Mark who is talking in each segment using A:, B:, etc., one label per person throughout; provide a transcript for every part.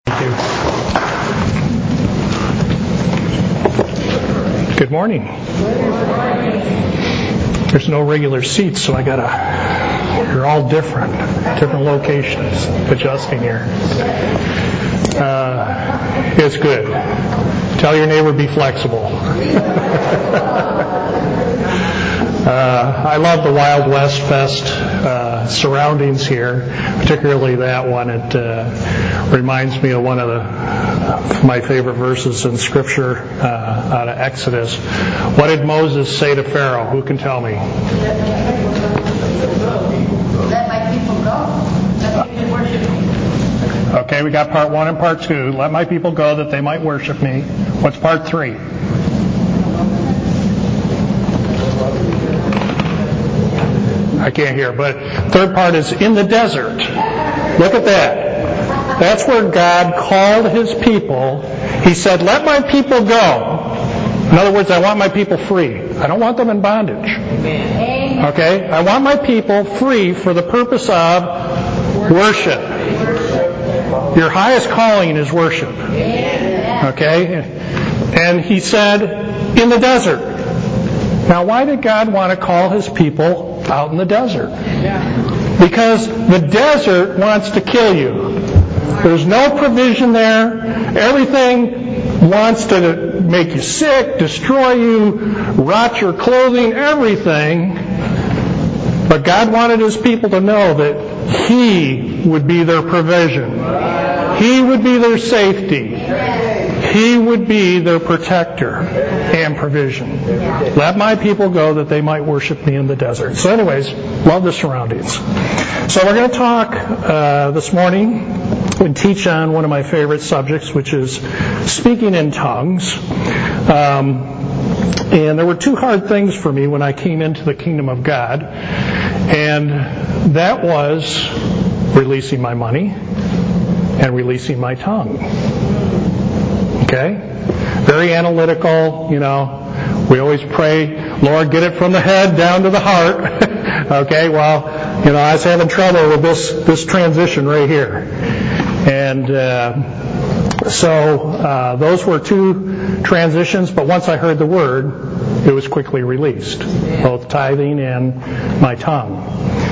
A: Thank you. Good morning. There's no regular seats, so you're all different locations, adjusting here. It's good. Tell your neighbor, be flexible. I love the Wild West Fest surroundings here, particularly that one. It reminds me of one of my favorite verses in Scripture out of Exodus. What did Moses say to Pharaoh? Who can tell me?
B: Let my people go. That they can worship me.
A: Okay, we got part 1 and part 2. Let my people go that they might worship me. What's part 3? I can't hear, but third part is in the desert. Look at that. That's where God called His people. He said, let my people go. In other words, I want my people free. I don't want them in bondage. Okay? I want my people free for the purpose of worship. Your highest calling is worship. Okay? And He said, in the desert. Now, why did God want to call His people out in the desert? Because the desert wants to kill you. There's no provision there. Everything wants to make you sick, destroy you, rot your clothing, everything. But God wanted His people to know that He would be their provision. He would be their safety. He would be their protector and provision. Let my people go that they might worship me in the desert. So anyways, love the surroundings. So we're going to talk this morning and teach on one of my favorite subjects, which is speaking in tongues. And there were 2 hard things for me when I came into the kingdom of God. And that was releasing my money and releasing my tongue. Okay? Very analytical, We always pray, Lord, get it from the head down to the heart. Okay, well, I was having trouble with this transition right here. And so those were 2 transitions, but once I heard the word, it was quickly released, both tithing and my tongue.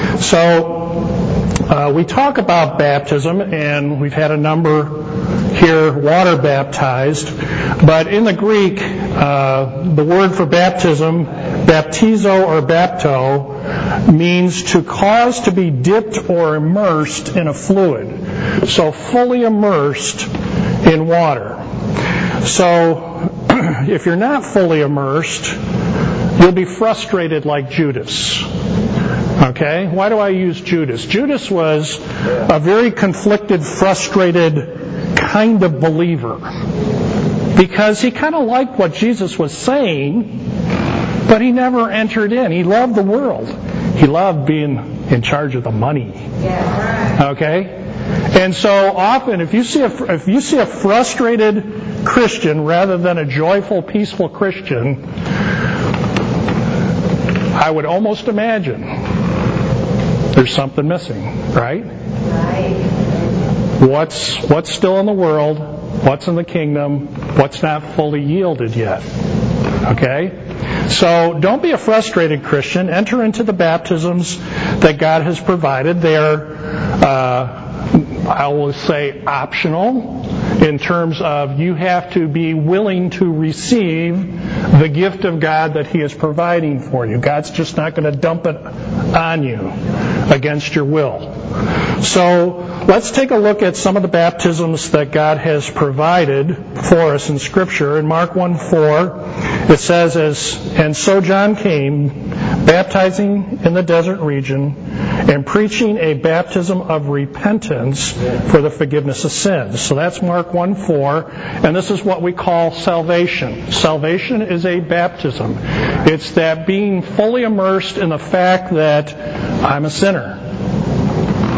A: So we talk about baptism, and we've had a number here water baptized, but in the Greek, the word for baptism, baptizo or bapto, means to cause to be dipped or immersed in a fluid. So fully immersed in water. So if you're not fully immersed, you'll be frustrated like Judas. Okay? Why do I use Judas? Judas was a very conflicted, frustrated kind of believer. Because he kind of liked what Jesus was saying, but he never entered in. He loved the world. He loved being in charge of the money. Okay? And so often, if you see a frustrated Christian rather than a joyful, peaceful Christian, I would almost imagine there's something missing, right? What's still in the world? What's in the kingdom? What's not fully yielded yet? Okay? So don't be a frustrated Christian. Enter into the baptisms that God has provided. They are, I will say, optional in terms of you have to be willing to receive the gift of God that He is providing for you. God's just not going to dump it on you against your will. So let's take a look at some of the baptisms that God has provided for us in Scripture. In Mark 1:4, it says, And so John came, baptizing in the desert region, and preaching a baptism of repentance for the forgiveness of sins. So that's Mark 1:4, and this is what we call salvation. Salvation is a baptism. It's that being fully immersed in the fact that I'm a sinner.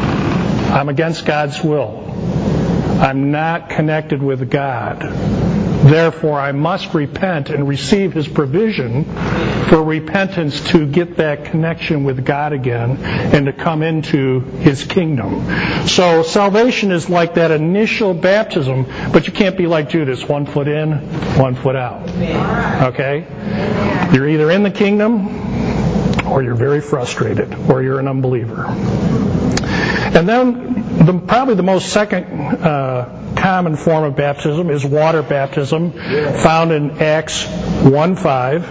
A: I'm against God's will. I'm not connected with God. Therefore, I must repent and receive His provision for repentance to get that connection with God again and to come into His kingdom. So salvation is like that initial baptism, but you can't be like Judas, 1 foot in, 1 foot out. Okay? You're either in the kingdom or you're very frustrated, or you're an unbeliever. And then probably the most second common form of baptism is water baptism, found in Acts 1:5.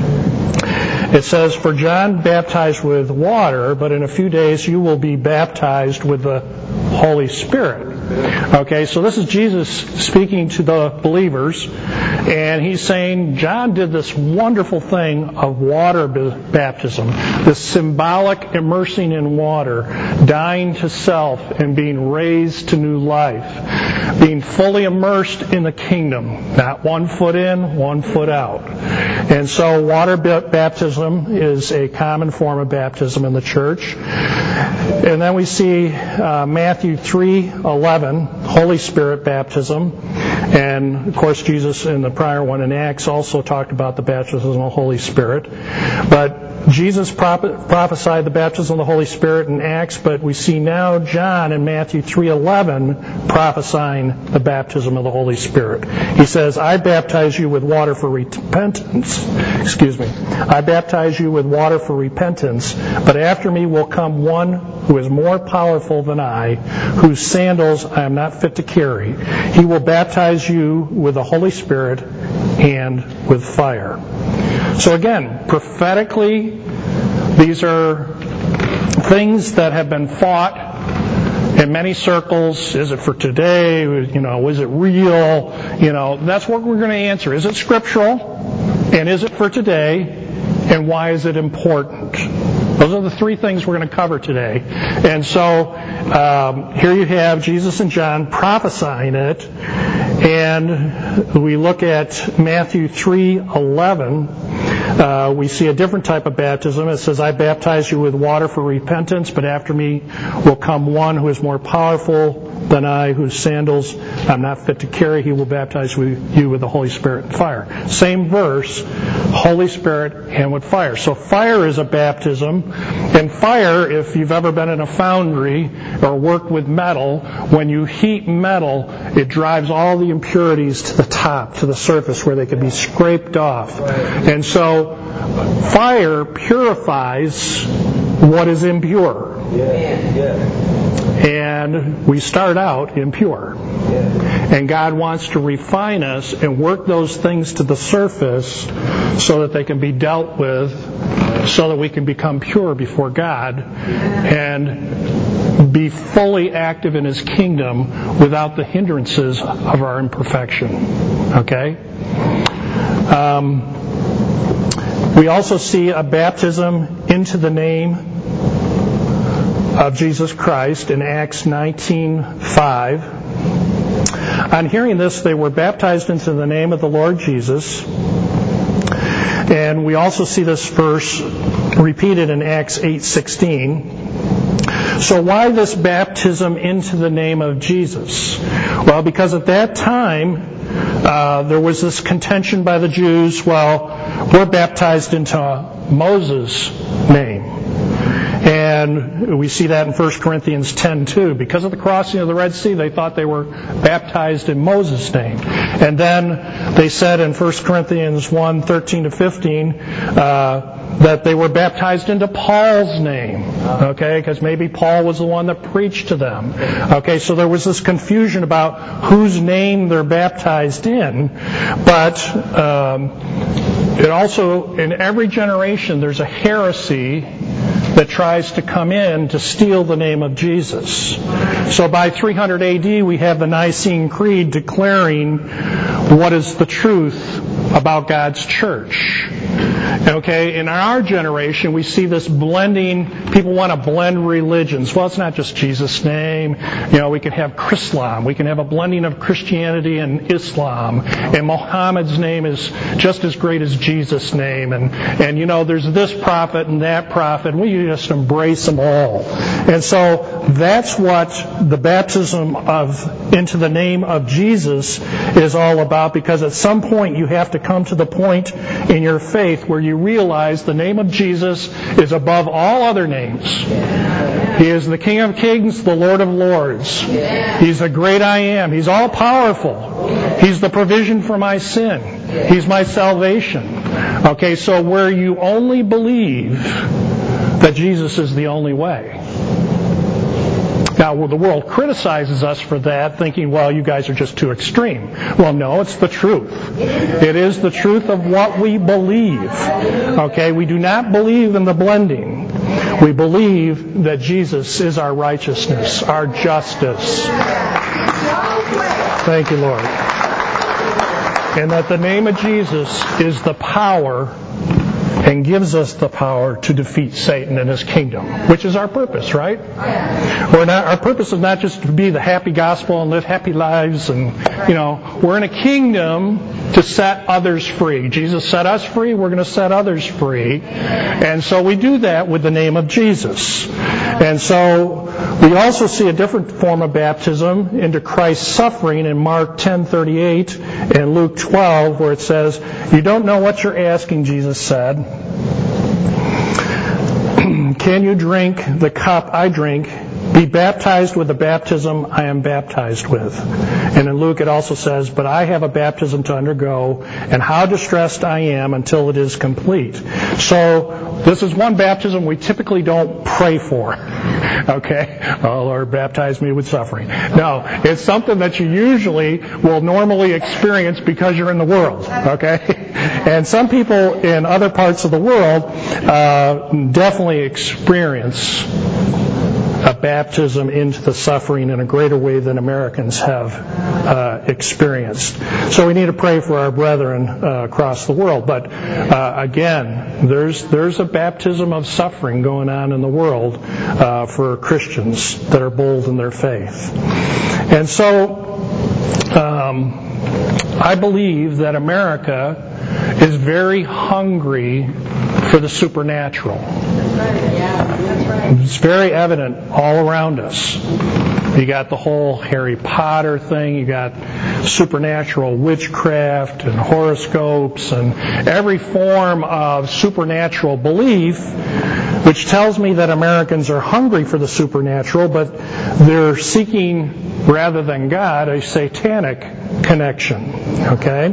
A: It says, "For John baptized with water, but in a few days you will be baptized with the Holy Spirit." Okay, so this is Jesus speaking to the believers, and he's saying John did this wonderful thing of water baptism, this symbolic immersing in water, dying to self and being raised to new life, being fully immersed in the kingdom, not 1 foot in, 1 foot out. And so water baptism is a common form of baptism in the church. And then we see Matthew 3:11, Holy Spirit baptism. And, of course, Jesus in the prior one in Acts also talked about the baptism of the Holy Spirit. But Jesus prophesied the baptism of the Holy Spirit in Acts, but we see now John in Matthew 3:11 prophesying the baptism of the Holy Spirit. He says, "I baptize you with water for repentance." "I baptize you with water for repentance, but after me will come one who is more powerful than I, whose sandals I am not fit to carry. He will baptize you with the Holy Spirit and with fire." So again, prophetically, these are things that have been fought in many circles. Is it for today? Is it real? That's what we're going to answer. Is it scriptural? And is it for today? And why is it important? Those are the three things we're going to cover today. And so here you have Jesus and John prophesying it. And we look at Matthew 3:11. We see a different type of baptism. It says, "I baptize you with water for repentance, but after me will come one who is more powerful than I, whose sandals I'm not fit to carry. He will baptize you with the Holy Spirit and fire." Same verse, Holy Spirit and with fire. So fire is a baptism. And fire, if you've ever been in a foundry or worked with metal, when you heat metal, it drives all the impurities to the top, to the surface where they can be scraped off. And so fire purifies what is impure. And we start out impure. And God wants to refine us and work those things to the surface so that they can be dealt with, so that we can become pure before God and be fully active in His kingdom without the hindrances of our imperfection. Okay? We also see a baptism into the name of Jesus Christ in Acts 19:5. On hearing this, they were baptized into the name of the Lord Jesus. And we also see this verse repeated in Acts 8:16. So why this baptism into the name of Jesus? Well, because at that time, there was this contention by the Jews, well, we're baptized into Moses' name. And we see that in 1 Corinthians 10:2. Because of the crossing of the Red Sea, they thought they were baptized in Moses' name. And then they said in 1 Corinthians 1:13-15 that they were baptized into Paul's name. Okay, because maybe Paul was the one that preached to them. Okay, so there was this confusion about whose name they're baptized in. But it also, in every generation, there's a heresy that tries to come in to steal the name of Jesus. So by 300 AD, we have the Nicene Creed declaring what is the truth about God's church. Okay, in our generation, we see this blending. People want to blend religions. Well, it's not just Jesus' name. We can have Chrislam. We can have a blending of Christianity and Islam. And Muhammad's name is just as great as Jesus' name. And there's this prophet and that prophet. And we just embrace them all. And so that's what the baptism into the name of Jesus is all about, because at some point you have to come to the point in your faith where you realize the name of Jesus is above all other names. He is the King of Kings, the Lord of Lords. He's the great I am. He's all powerful. He's the provision for my sin. He's my salvation. Okay, so where you only believe that Jesus is the only way. Now, the world criticizes us for that, thinking, well, you guys are just too extreme. Well, no, it's the truth. It is the truth of what we believe. Okay, we do not believe in the blending. We believe that Jesus is our righteousness, our justice. Thank you, Lord. And that the name of Jesus is the power and gives us the power to defeat Satan and his kingdom, which is our purpose, right? Our purpose is not just to be the happy gospel and live happy lives, and we're in a kingdom to set others free. Jesus set us free, we're going to set others free. And so we do that with the name of Jesus. And so we also see a different form of baptism into Christ's suffering in Mark 10:38 and Luke 12, where it says, "You don't know what you're asking," Jesus said. "Can you drink the cup I drink? Be baptized with the baptism I am baptized with." And in Luke it also says, "But I have a baptism to undergo, and how distressed I am until it is complete." So this is one baptism we typically don't pray for. Okay? "Oh, Lord, baptize me with suffering." No, it's something that you usually will normally experience because you're in the world. Okay? And some people in other parts of the world definitely experience a baptism into the suffering in a greater way than Americans have experienced. So we need to pray for our brethren across the world. But again, there's a baptism of suffering going on in the world for Christians that are bold in their faith. And so I believe that America is very hungry for the supernatural. It's very evident all around us. You got the whole Harry Potter thing, you got supernatural witchcraft and horoscopes and every form of supernatural belief, which tells me that Americans are hungry for the supernatural, but they're seeking, rather than God, a satanic connection. Okay?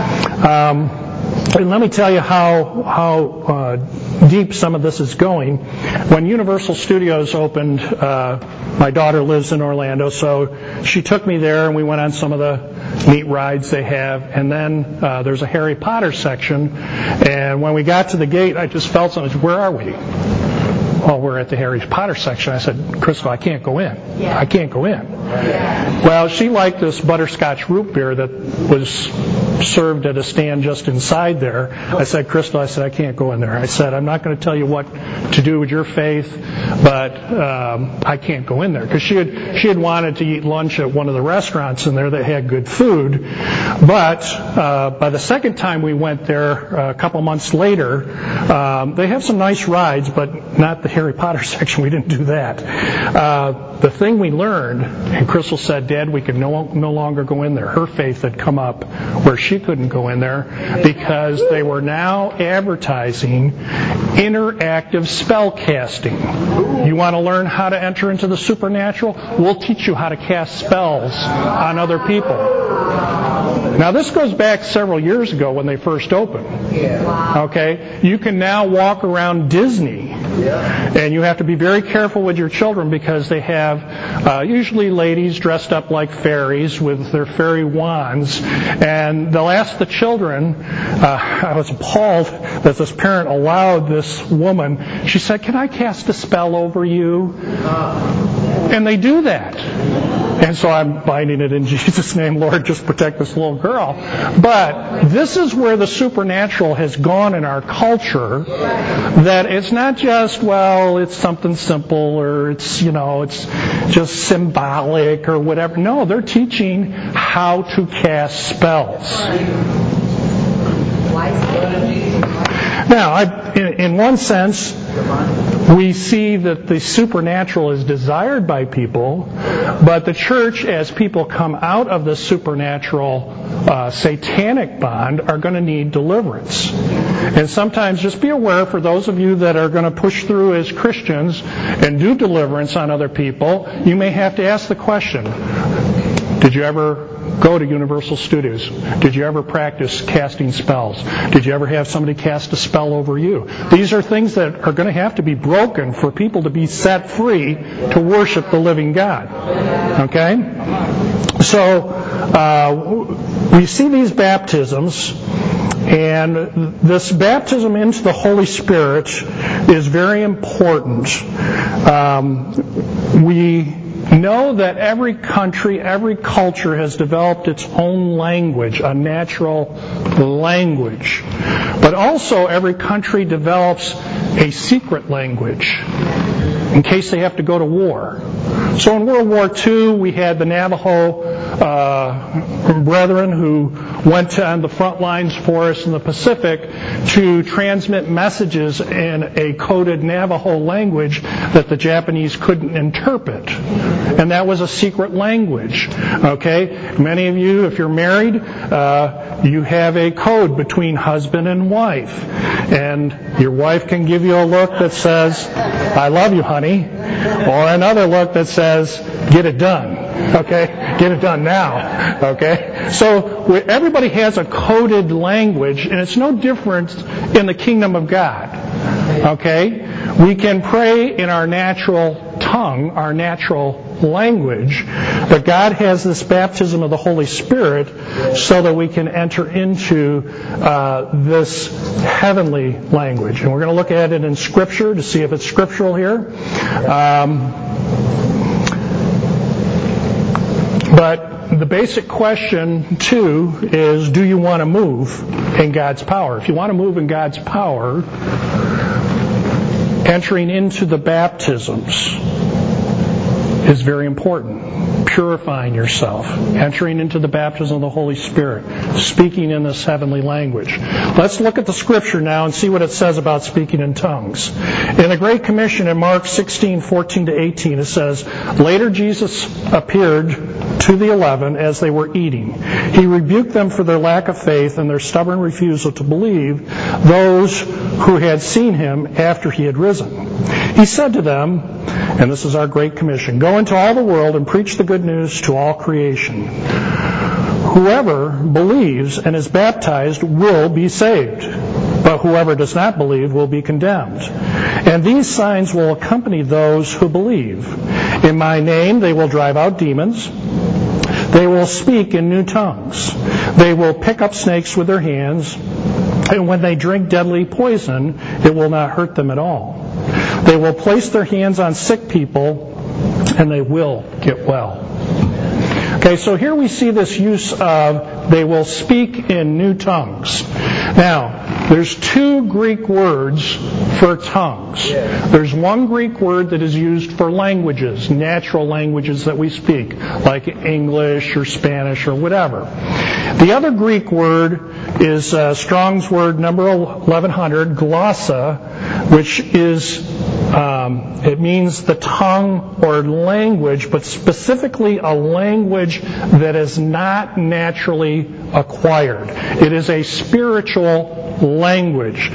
A: And let me tell you how deep some of this is going. When Universal Studios opened, my daughter lives in Orlando, so she took me there and we went on some of the neat rides they have. And then there's a Harry Potter section. And when we got to the gate, I just felt something. Where are we? "Oh, we're at the Harry Potter section." I said, "Crystal, I can't go in. I can't go in." Well, she liked this butterscotch root beer that was served at a stand just inside there. I said, "Crystal," I can't go in there. I said, "I'm not going to tell you what to do with your faith, but I can't go in there." Because she had wanted to eat lunch at one of the restaurants in there that had good food. But by the second time we went there, a couple months later, they have some nice rides, but not the Harry Potter section. We didn't do that. The thing we learned, and Crystal said, "Dad, we could no longer go in there." Her faith had come up where she couldn't go in there because they were now advertising interactive spell casting. You want to learn how to enter into the supernatural? We'll teach you how to cast spells on other people. Now, this goes back several years ago when they first opened. Okay? You can now walk around Disney, and you have to be very careful with your children because they have usually ladies dressed up like fairies with their fairy wands, and they'll ask the children. I was appalled that this parent allowed this woman. She said, "Can I cast a spell over you?" And they do that. And so I'm binding it in Jesus' name, Lord, just protect this little girl. But this is where the supernatural has gone in our culture, that it's not just, well, it's something simple, or it's just symbolic or whatever. No, they're teaching how to cast spells. Now, in one sense, we see that the supernatural is desired by people, but the church, as people come out of the supernatural satanic bond, are going to need deliverance. And sometimes, just be aware, for those of you that are going to push through as Christians and do deliverance on other people, you may have to ask the question, did you ever go to Universal Studios? Did you ever practice casting spells? Did you ever have somebody cast a spell over you? These are things that are going to have to be broken for people to be set free to worship the living God. Okay? So, we see these baptisms, and this baptism into the Holy Spirit is very important. We know that every country, every culture has developed its own language, a natural language. But also every country develops a secret language in case they have to go to war. So in World War II, we had the Navajo brethren who went on the front lines for us in the Pacific to transmit messages in a coded Navajo language that the Japanese couldn't interpret. And that was a secret language. Okay? Many of you, if you're married, you have a code between husband and wife. And your wife can give you a look that says, I love you, honey. Or another look that says, get it done. Okay? Get it done now. Okay? So everybody has a coded language, and it's no different in the kingdom of God. Okay? We can pray in our natural tongue, our natural language, but God has this baptism of the Holy Spirit so that we can enter into this heavenly language. And we're going to look at it in Scripture to see if it's scriptural here. But the basic question, too, is, do you want to move in God's power? If you want to move in God's power, entering into the baptisms is very important. Purifying yourself, entering into the baptism of the Holy Spirit, speaking in this heavenly language. Let's look at the Scripture now and see what it says about speaking in tongues. In the Great Commission in Mark 16:14-18, it says, Later Jesus appeared to the 11 as they were eating. He rebuked them for their lack of faith and their stubborn refusal to believe those who had seen him after he had risen. He said to them, and this is our Great Commission, Go into all the world and preach the good news to all creation. Whoever believes and is baptized will be saved, but whoever does not believe will be condemned. And these signs will accompany those who believe. In my name they will drive out demons. They will speak in new tongues. They will pick up snakes with their hands. And when they drink deadly poison, it will not hurt them at all. They will place their hands on sick people, and they will get well. Okay, so here we see this use of they will speak in new tongues. Now, there's two Greek words for tongues. There's one Greek word that is used for languages, natural languages that we speak, like English or Spanish or whatever. The other Greek word is Strong's word number 1100, glossa, which is it means the tongue or language, but specifically a language that is not naturally acquired. It is a spiritual language.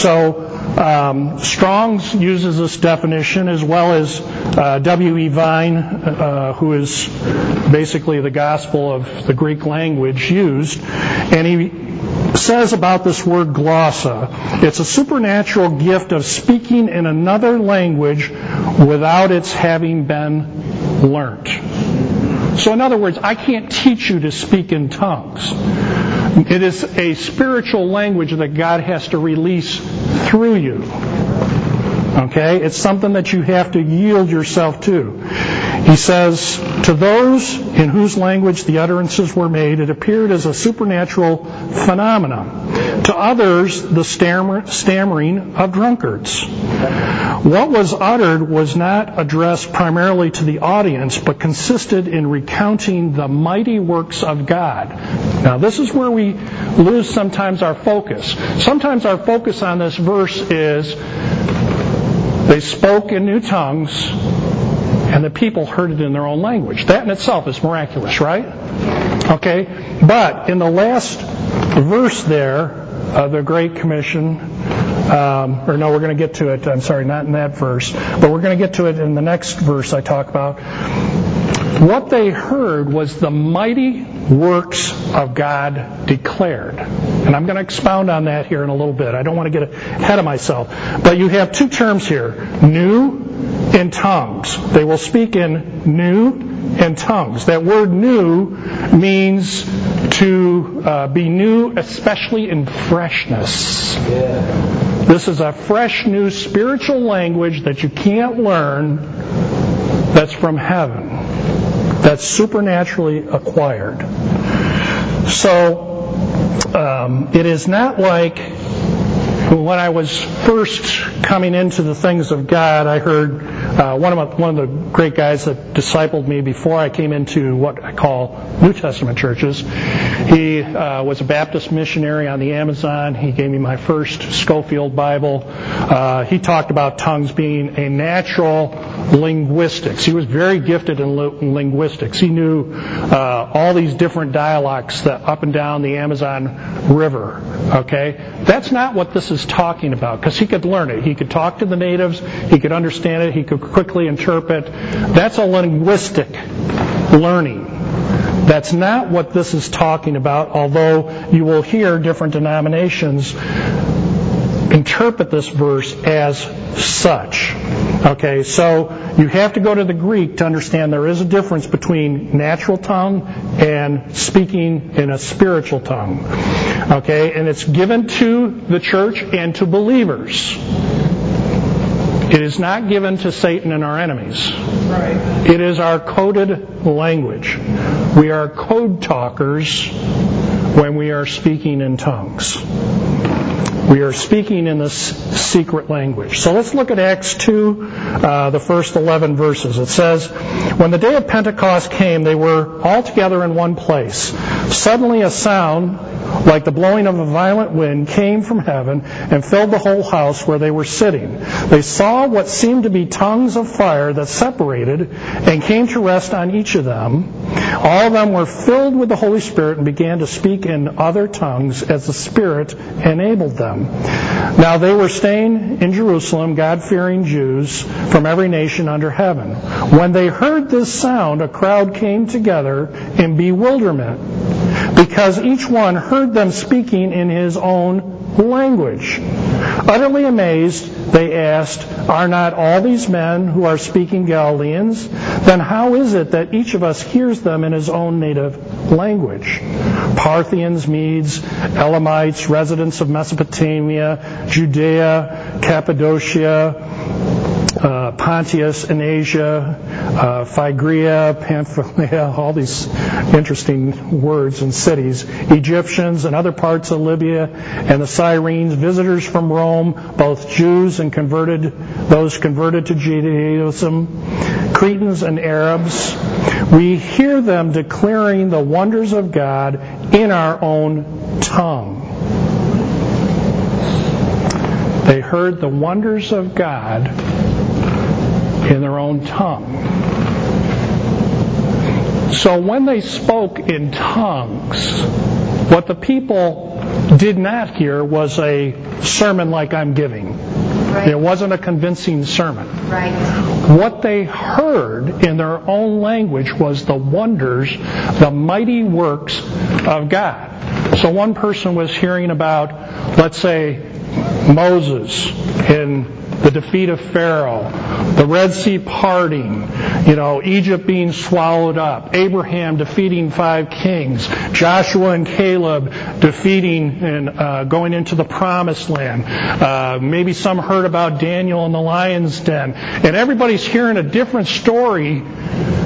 A: So Strong's uses this definition, as well as W.E. Vine, who is basically the gospel of the Greek language used, and he says about this word glossa, it's a supernatural gift of speaking in another language without its having been learnt. So in other words, I can't teach you to speak in tongues. It is a spiritual language that God has to release through you. Okay? It's something that you have to yield yourself to. He says, to those in whose language the utterances were made, it appeared as a supernatural phenomenon. To others, the stammering of drunkards. What was uttered was not addressed primarily to the audience, but consisted in recounting the mighty works of God. Now, this is where we lose sometimes our focus. Sometimes our focus on this verse is they spoke in new tongues, and the people heard it in their own language. That in itself is miraculous, right? Okay? But in the last verse there of the Great Commission, we're going to get to it, I'm sorry, not in that verse, but we're going to get to it in the next verse I talk about. What they heard was the mighty works of God declared. And I'm going to expound on that here in a little bit. I don't want to get ahead of myself. But you have two terms here, new and tongues. They will speak in new and tongues. That word new means to be new, especially in freshness. Yeah. This is a fresh, new spiritual language that you can't learn that's from heaven. That's supernaturally acquired. So, it is not like when I was first coming into the things of God, I heard one of the great guys that discipled me before I came into what I call New Testament churches. He was a Baptist missionary on the Amazon. He gave me my first Schofield Bible. He talked about tongues being a natural linguistics. He was very gifted in linguistics. He knew all these different dialects that up and down the Amazon River. Okay? That's not what this is talking about, because he could learn it. He could talk to the natives. He could understand it. He could quickly interpret. That's a linguistic learning. That's not what this is talking about, although you will hear different denominations interpret this verse as such. Okay, so you have to go to the Greek to understand there is a difference between natural tongue and speaking in a spiritual tongue. Okay, and it's given to the church and to believers. It is not given to Satan and our enemies. Right. It is our coded language. We are code talkers when we are speaking in tongues. We are speaking in this secret language. So let's look at Acts 2, the first 11 verses. It says, when the day of Pentecost came, they were all together in one place. Suddenly a sound like the blowing of a violent wind came from heaven and filled the whole house where they were sitting. They saw what seemed to be tongues of fire that separated and came to rest on each of them. All of them were filled with the Holy Spirit and began to speak in other tongues as the Spirit enabled them. Now they were staying in Jerusalem, God-fearing Jews from every nation under heaven. When they heard this sound, a crowd came together in bewilderment, because each one heard them speaking in his own language. Utterly amazed, they asked, are not all these men who are speaking Galileans? Then how is it that each of us hears them in his own native language? Parthians, Medes, Elamites, residents of Mesopotamia, Judea, Cappadocia, Pontus and Asia, Phrygia, Pamphylia, all these interesting words and cities, Egyptians and other parts of Libya and the Cyrenes, visitors from Rome, both Jews and those converted to Judaism, Cretans and Arabs. We hear them declaring the wonders of God in our own tongue. They heard the wonders of God in their own tongue. So when they spoke in tongues, what the people did not hear was a sermon like I'm giving. Right. It wasn't a convincing sermon.
B: Right.
A: What they heard in their own language was the wonders, the mighty works of God. So one person was hearing about, let's say, Moses in the defeat of Pharaoh, the Red Sea parting, Egypt being swallowed up, Abraham defeating 5 kings, Joshua and Caleb defeating and going into the Promised Land. Maybe some heard about Daniel in the lion's den. And everybody's hearing a different story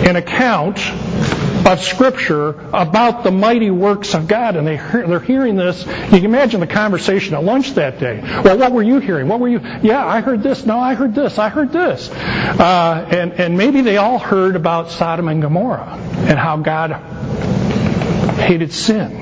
A: an account of Scripture about the mighty works of God, and they're hearing this. You can imagine the conversation at lunch that day. Well, what were you hearing? What were you? Yeah, I heard this. No, I heard this. I heard this. And maybe they all heard about Sodom and Gomorrah and how God hated sin.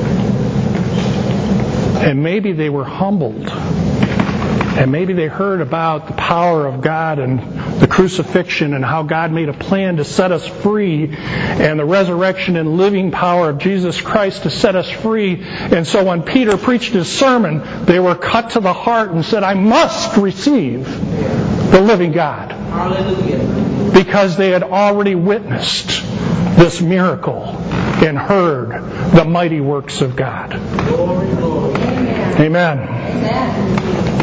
A: And maybe they were humbled. And maybe they heard about the power of God and the crucifixion and how God made a plan to set us free, and the resurrection and living power of Jesus Christ to set us free. And so when Peter preached his sermon, they were cut to the heart and said, I must receive the living God. Hallelujah. Because they had already witnessed this miracle and heard the mighty works of God. Glory, glory. Amen. Amen.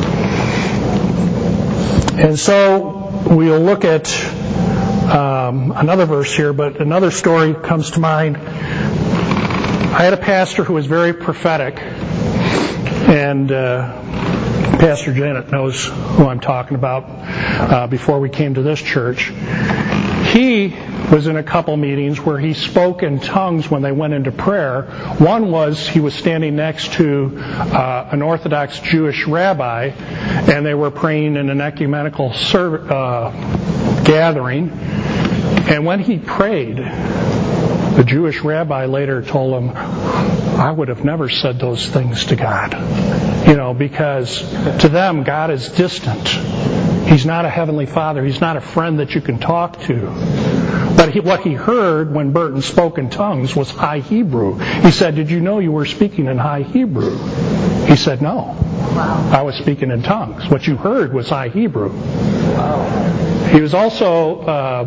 A: And so we'll look at another verse here, but another story comes to mind. I had a pastor who was very prophetic, and Pastor Janet knows who I'm talking about before we came to this church. He was in a couple meetings where he spoke in tongues when they went into prayer. One was he was standing next to an Orthodox Jewish rabbi, and they were praying in an ecumenical gathering. And when he prayed, the Jewish rabbi later told him, I would have never said those things to God. Because to them, God is distant. He's not a heavenly Father. He's not a friend that you can talk to. But what he heard when Burton spoke in tongues was High Hebrew. He said, did you know you were speaking in High Hebrew? He said, no. Wow. I was speaking in tongues. What you heard was High Hebrew. Wow. He was also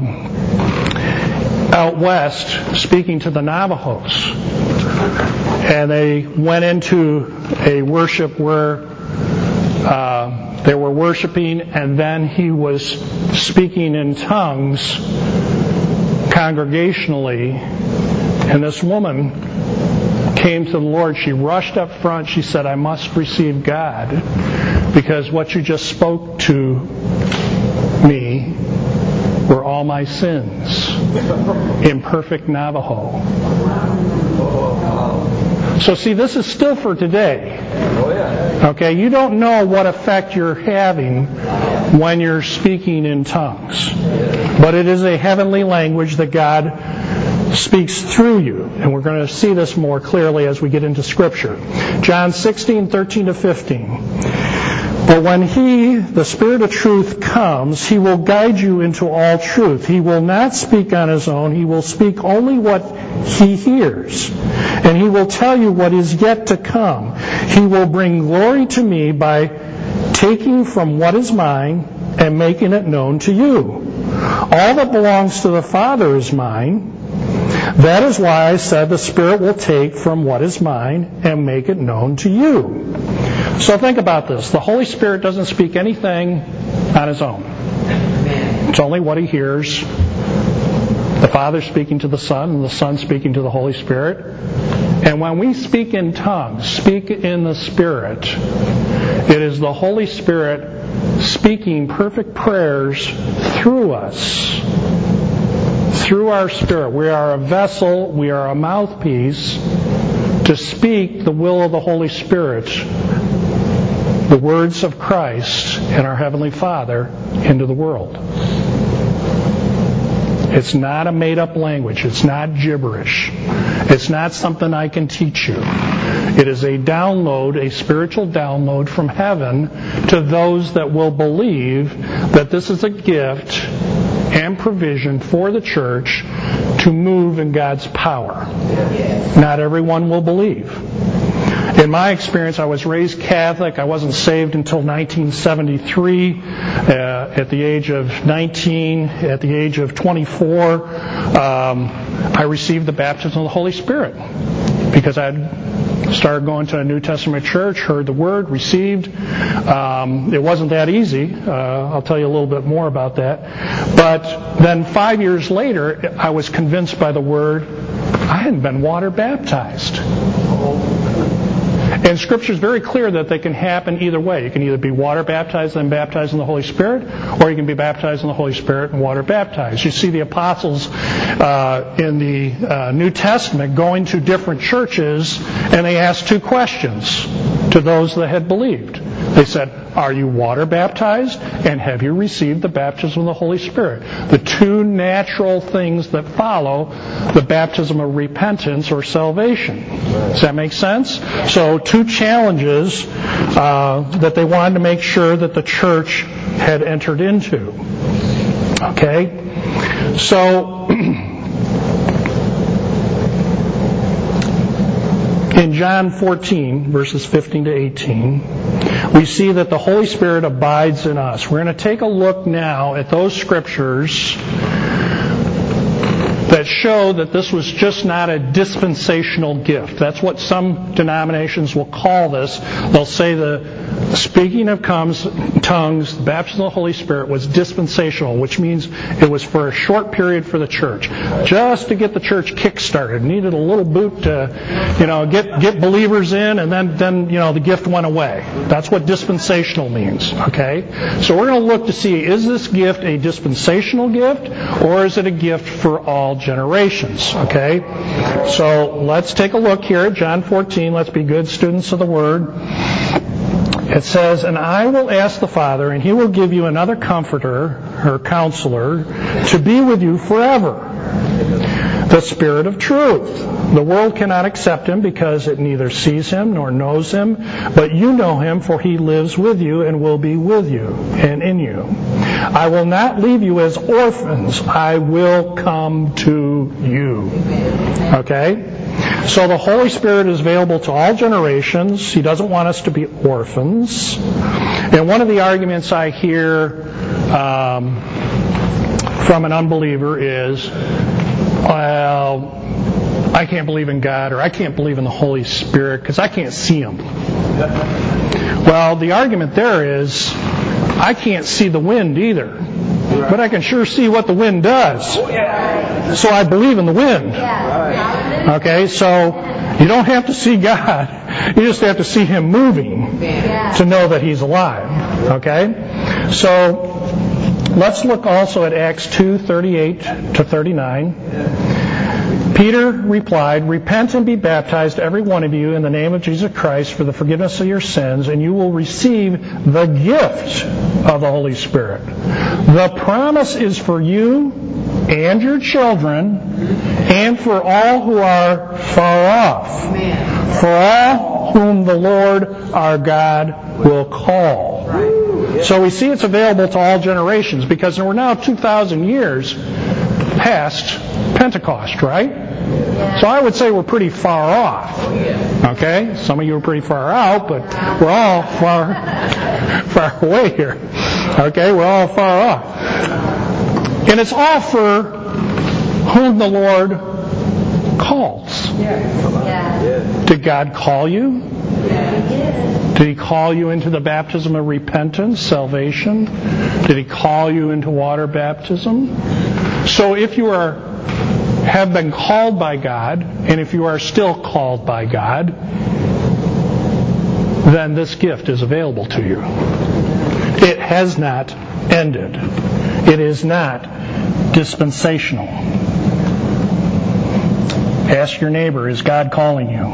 A: out west speaking to the Navajos. And they went into a worship where they were worshiping, and then he was speaking in tongues congregationally, and this woman came to the Lord. She rushed up front. She said, I must receive God, because what you just spoke to me were all my sins in perfect Navajo. So see, this is still for today. Okay, you don't know what effect you're having when you're speaking in tongues. But it is a heavenly language that God speaks through you. And we're going to see this more clearly as we get into Scripture. John 16:13-15. But when He, the Spirit of truth, comes, He will guide you into all truth. He will not speak on His own. He will speak only what He hears. And He will tell you what is yet to come. He will bring glory to Me by taking from what is mine and making it known to you. All that belongs to the Father is mine. That is why I said the Spirit will take from what is mine and make it known to you. So think about this. The Holy Spirit doesn't speak anything on His own. It's only what He hears. The Father speaking to the Son, and the Son speaking to the Holy Spirit. And when we speak in tongues, speak in the Spirit, it is the Holy Spirit speaking perfect prayers through us. Through our spirit. We are a vessel, we are a mouthpiece to speak the will of the Holy Spirit, the words of Christ and our Heavenly Father into the world. It's not a made-up language. It's not gibberish. It's not something I can teach you. It is a download, a spiritual download from heaven to those that will believe that this is a gift and provision for the church to move in God's power. Not everyone will believe. In my experience, I was raised Catholic. I wasn't saved until 1973. At the age of 19, at the age of 24, I received the baptism of the Holy Spirit because I had started going to a New Testament church, heard the Word, received. It wasn't that easy. I'll tell you a little bit more about that. But then 5 years later, I was convinced by the Word I hadn't been water baptized. And Scripture is very clear that they can happen either way. You can either be water baptized and baptized in the Holy Spirit, or you can be baptized in the Holy Spirit and water baptized. You see the apostles in the New Testament going to different churches, and they asked two questions to those that had believed. They said, are you water baptized, and have you received the baptism of the Holy Spirit? The two natural things that follow the baptism of repentance or salvation. Does that make sense? So two challenges that they wanted to make sure that the church had entered into. Okay? So in John 14, verses 15 to 18, we see that the Holy Spirit abides in us. We're going to take a look now at those scriptures that show that this was just not a dispensational gift. That's what some denominations will call this. They'll say the speaking of tongues, the baptism of the Holy Spirit was dispensational, which means it was for a short period for the church, just to get the church kick-started. Needed a little boot to, get believers in, and then the gift went away. That's what dispensational means. Okay, so we're going to look to see, is this gift a dispensational gift, or is it a gift for all generations? Okay, so let's take a look here at John 14. Let's be good students of the Word. It says, and I will ask the Father, and He will give you another comforter, or counselor, to be with you forever, the Spirit of truth. The world cannot accept Him because it neither sees Him nor knows Him, but you know Him, for He lives with you and will be with you and in you. I will not leave you as orphans. I will come to you. Okay? So the Holy Spirit is available to all generations. He doesn't want us to be orphans. And one of the arguments I hear from an unbeliever is, well, I can't believe in God, or I can't believe in the Holy Spirit because I can't see Him. Well, the argument there is, I can't see the wind either, but I can sure see what the wind does. So I believe in the wind. Okay, so you don't have to see God. You just have to see Him moving to know that He's alive. Okay? So let's look also at Acts 2:38 to 39. Peter replied, repent and be baptized, every one of you, in the name of Jesus Christ for the forgiveness of your sins, and you will receive the gift of the Holy Spirit. The promise is for you and your children and for all who are far off, for all whom the Lord our God will call. So we see it's available to all generations because we're now 2,000 years past Pentecost, right? So I would say we're pretty far off. Okay? Some of you are pretty far out, but we're all far away here. Okay? We're all far off. And it's all for whom the Lord calls. Did God call you? Did He call you into the baptism of repentance, salvation? Did He call you into water baptism? So if you have been called by God, and if you are still called by God, then this gift is available to you. It has not ended. It is not dispensational. Ask your neighbor, is God calling you?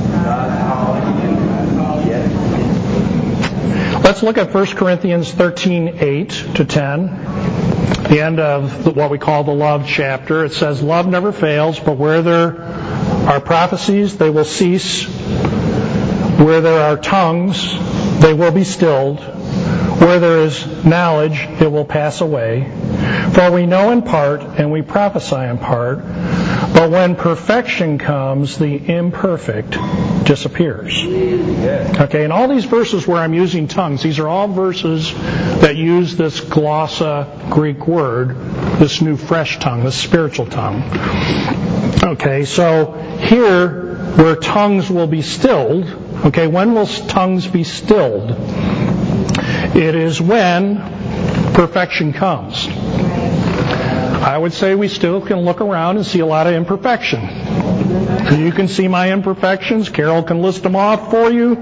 A: Let's look at 1 Corinthians 13:8 to 10. The end of what we call the love chapter. It says, love never fails, but where there are prophecies, they will cease. Where there are tongues, they will be stilled. Where there is knowledge, it will pass away. For we know in part, and we prophesy in part, but when perfection comes, the imperfect disappears. Okay, and all these verses where I'm using tongues, these are all verses that use this glossa Greek word, this new fresh tongue, this spiritual tongue. Okay, so here, where tongues will be stilled, okay, when will tongues be stilled? It is when perfection comes. I would say we still can look around and see a lot of imperfection. You can see my imperfections. Carol can list them off for you.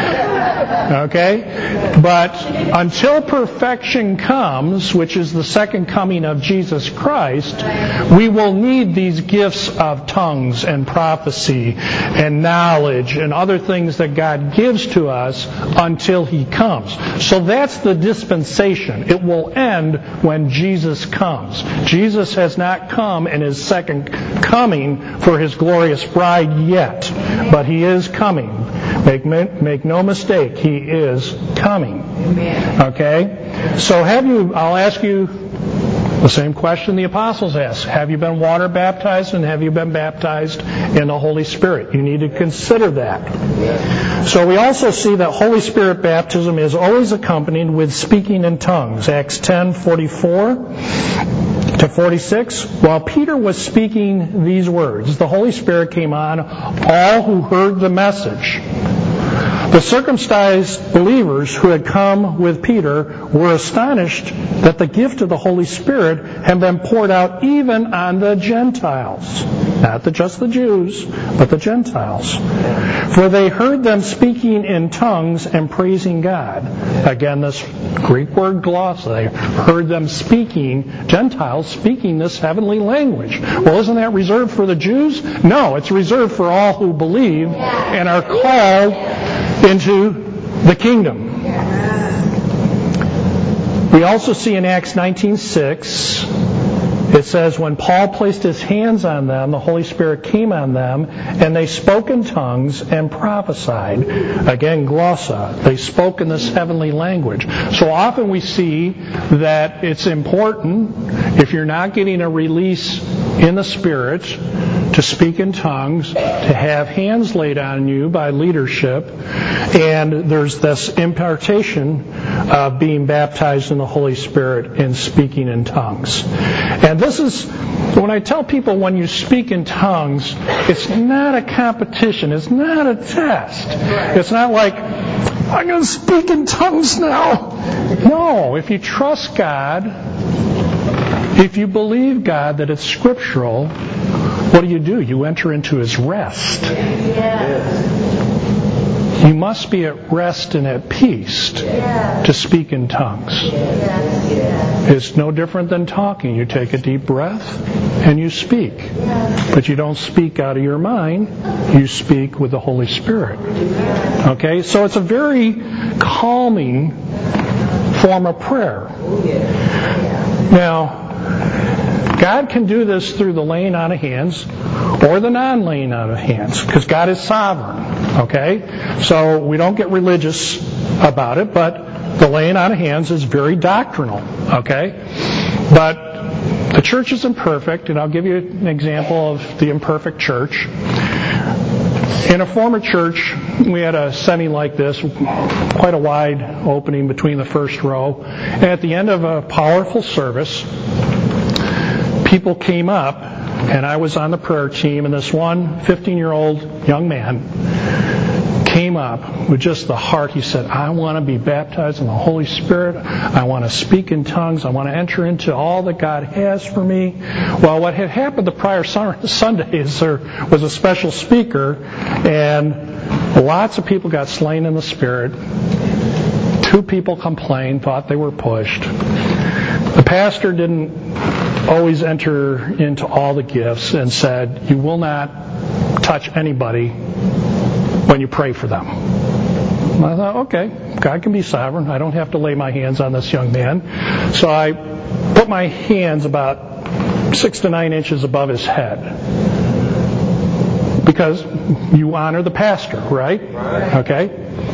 A: Okay? But until perfection comes, which is the second coming of Jesus Christ, we will need these gifts of tongues and prophecy and knowledge and other things that God gives to us until He comes. So that's the dispensation. It will end when Jesus comes. Jesus has not come in His second coming for His glorious bride yet, but He is coming. Make no mistake, He is coming. Okay? So I'll ask you the same question the apostles asked. Have you been water baptized and have you been baptized in the Holy Spirit? You need to consider that. So we also see that Holy Spirit baptism is always accompanied with speaking in tongues. Acts 10:44 to 46. While Peter was speaking these words, the Holy Spirit came on all who heard the message. The circumcised believers who had come with Peter were astonished that the gift of the Holy Spirit had been poured out even on the Gentiles. Not just the Jews, but the Gentiles. For they heard them speaking in tongues and praising God. Again, this Greek word glossa. They heard them speaking, Gentiles speaking this heavenly language. Well, isn't that reserved for the Jews? No, it's reserved for all who believe and are called into the kingdom. We also see in Acts 19:6, it says, when Paul placed his hands on them, the Holy Spirit came on them, and they spoke in tongues and prophesied. Again, glossa. They spoke in this heavenly language. So often we see that it's important, if you're not getting a release in the Spirit, to speak in tongues, to have hands laid on you by leadership, and there's this impartation of being baptized in the Holy Spirit and speaking in tongues. And this is, when I tell people when you speak in tongues, it's not a competition, it's not a test. It's not like, I'm going to speak in tongues now. No, if you trust God, if you believe God that it's scriptural, what do? You enter into His rest. You must be at rest and at peace to speak in tongues. It's no different than talking. You take a deep breath and you speak. But you don't speak out of your mind. You speak with the Holy Spirit. Okay? So it's a very calming form of prayer. Now, God can do this through the laying on of hands or the non-laying on of hands, because God is sovereign. Okay? So we don't get religious about it, but the laying on of hands is very doctrinal. Okay? But the church is imperfect, and I'll give you an example of the imperfect church. In a former church, we had a setting like this, quite a wide opening between the first row. And at the end of a powerful service, people came up, and I was on the prayer team, and this one 15-year-old young man came up with just the heart. He said, I want to be baptized in the Holy Spirit. I want to speak in tongues. I want to enter into all that God has for me. Well, what had happened the prior Sunday is there was a special speaker, and lots of people got slain in the Spirit. 2 people complained, thought they were pushed. The pastor didn't always enter into all the gifts and said, you will not touch anybody when you pray for them. I thought, okay, God can be sovereign. I don't have to lay my hands on this young man. So I put my hands about 6 to 9 inches above his head. Because you honor the pastor, right? Okay?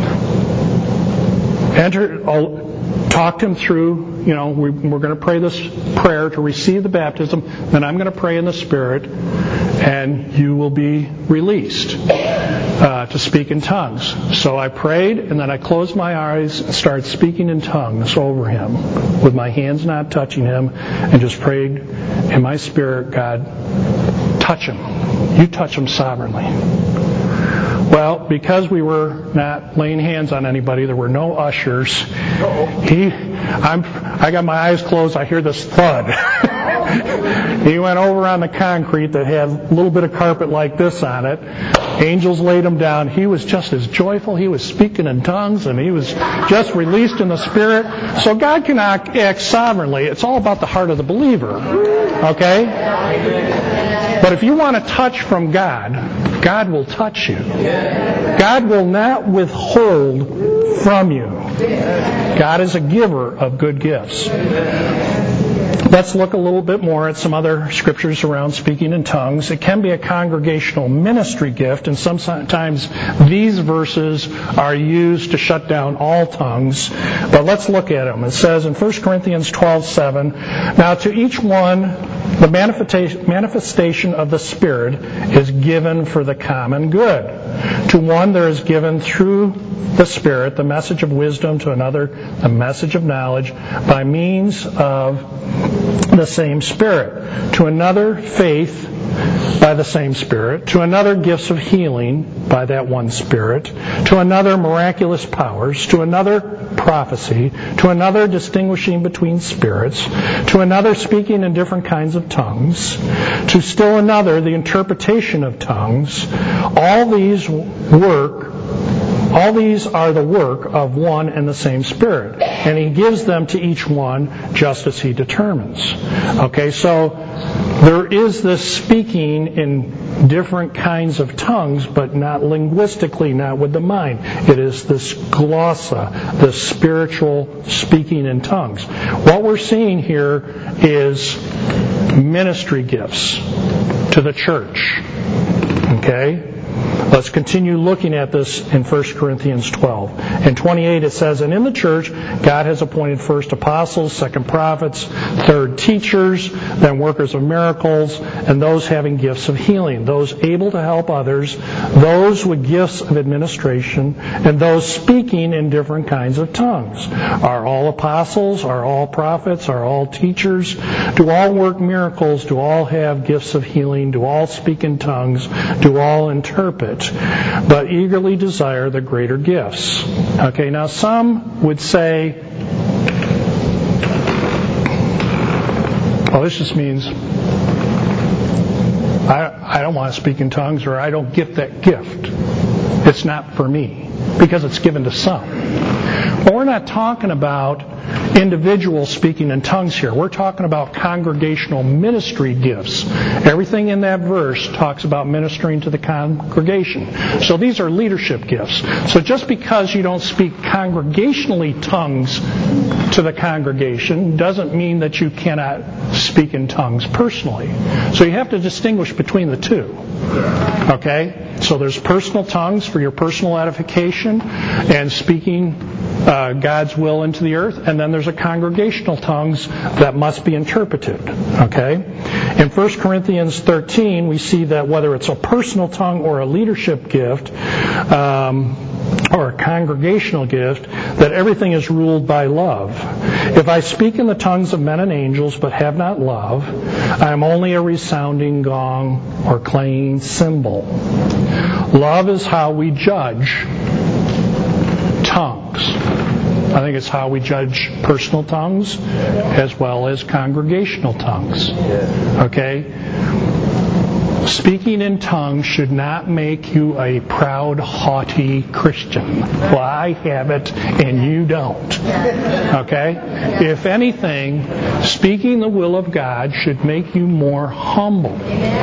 A: Talked him through, we're going to pray this prayer to receive the baptism, then I'm going to pray in the Spirit, and you will be released to speak in tongues. So I prayed, and then I closed my eyes and started speaking in tongues over him, with my hands not touching him, and just prayed in my spirit, God, touch him. You touch him sovereignly. Well, because we were not laying hands on anybody, there were no ushers. I got my eyes closed. I hear this thud. He went over on the concrete that had a little bit of carpet like this on it. Angels laid him down. He was just as joyful. He was speaking in tongues, and he was just released in the Spirit. So God can act sovereignly. It's all about the heart of the believer. Okay? But if you want a touch from God, God will touch you. God will not withhold from you. God is a giver of good gifts. Let's look a little bit more at some other scriptures around speaking in tongues. It can be a congregational ministry gift, and sometimes these verses are used to shut down all tongues. But let's look at them. It says in 1 Corinthians 12:7, "Now to each one the manifestation of the Spirit is given for the common good. To one there is given through the Spirit the message of wisdom, to another the message of knowledge by means of the same Spirit, to another faith by the same Spirit, to another gifts of healing by that one Spirit, to another miraculous powers, to another prophecy, to another distinguishing between spirits, to another speaking in different kinds of tongues, to still another the interpretation of tongues. All these are the work of one and the same Spirit, and He gives them to each one just as He determines." Okay, so there is this speaking in different kinds of tongues, but not linguistically, not with the mind. It is this glossa, this spiritual speaking in tongues. What we're seeing here is ministry gifts to the church. Okay? Let's continue looking at this in 1 Corinthians 12. In 28 it says, "And in the church God has appointed first apostles, second prophets, third teachers, then workers of miracles, and those having gifts of healing, those able to help others, those with gifts of administration, and those speaking in different kinds of tongues. Are all apostles? Are all prophets? Are all teachers? Do all work miracles? Do all have gifts of healing? Do all speak in tongues? Do all interpret? But eagerly desire the greater gifts." Okay, now some would say, well, this just means I don't want to speak in tongues, or I don't get that gift. It's not for me, because it's given to some. But we're not talking about individuals speaking in tongues here. We're talking about congregational ministry gifts. Everything in that verse talks about ministering to the congregation. So these are leadership gifts. So just because you don't speak congregationally tongues to the congregation doesn't mean that you cannot speak in tongues personally. So you have to distinguish between the two. Okay? So there's personal tongues for your personal edification and speaking God's will into the earth, and then there's a congregational tongues that must be interpreted. Okay? In 1 Corinthians 13, we see that whether it's a personal tongue or a leadership gift, or a congregational gift, that everything is ruled by love. If I speak in the tongues of men and angels but have not love, I am only a resounding gong or clanging cymbal. Love is how we judge tongues. I think it's how we judge personal tongues as well as congregational tongues. Okay? Speaking in tongues should not make you a proud, haughty Christian. Well, I have it and you don't. Okay? If anything, speaking the will of God should make you more humble.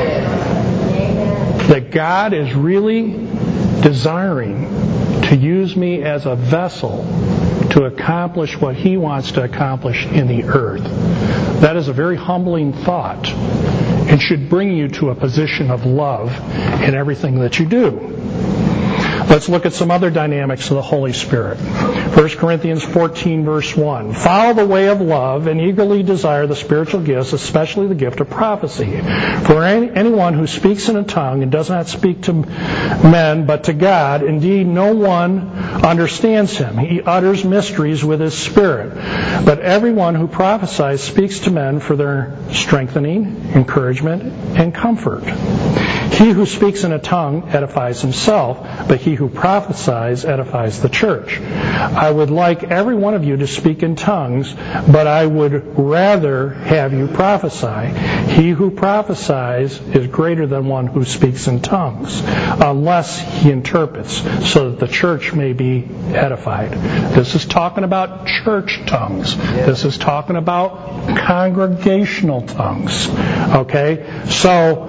A: That God is really desiring to use me as a vessel to accomplish what He wants to accomplish in the earth. That is a very humbling thought. It should bring you to a position of love in everything that you do. Let's look at some other dynamics of the Holy Spirit. 1 Corinthians 14, verse 1. "Follow the way of love and eagerly desire the spiritual gifts, especially the gift of prophecy. For anyone who speaks in a tongue and does not speak to men but to God, indeed no one understands him. He utters mysteries with his spirit. But everyone who prophesies speaks to men for their strengthening, encouragement, and comfort." He who speaks in a tongue edifies himself, but he who prophesies edifies the church. I would like every one of you to speak in tongues, but I would rather have you prophesy. He who prophesies is greater than one who speaks in tongues, unless he interprets, so that the church may be edified. This is talking about church tongues. This is talking about congregational tongues. Okay? So,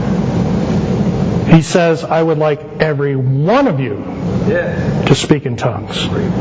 A: he says, I would like every one of you to speak in tongues.